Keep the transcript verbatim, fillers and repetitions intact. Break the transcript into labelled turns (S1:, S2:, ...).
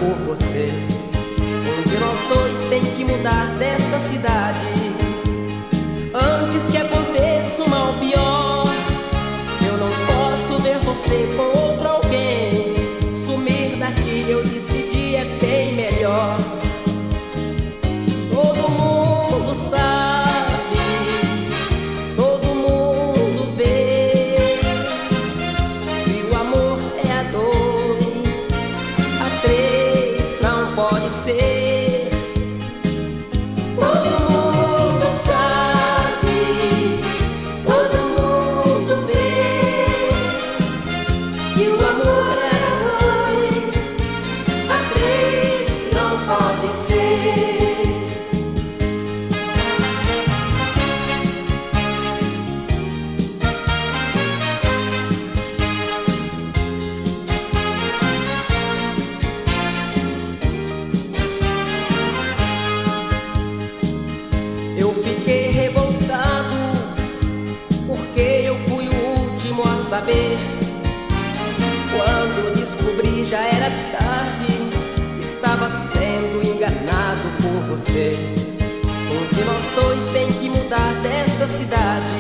S1: por você. Um de nós dois tem que mudar desta cidade antes que aconteça um mal pior. Eu não posso ver você com outro alguém. Sumir daqui, eu decidi, é bem melhor. Todo mundo sabe, todo mundo vê que o amor é a dois, a três não pode ser. Todo mundo sabe, todo mundo vê que o amor é a dois, a três não pode ser. Eu fiquei revoltado porque eu fui o último a saber. Quando descobri já era tarde, estava sendo enganado por você. Um de nós dois tem que mudar desta cidade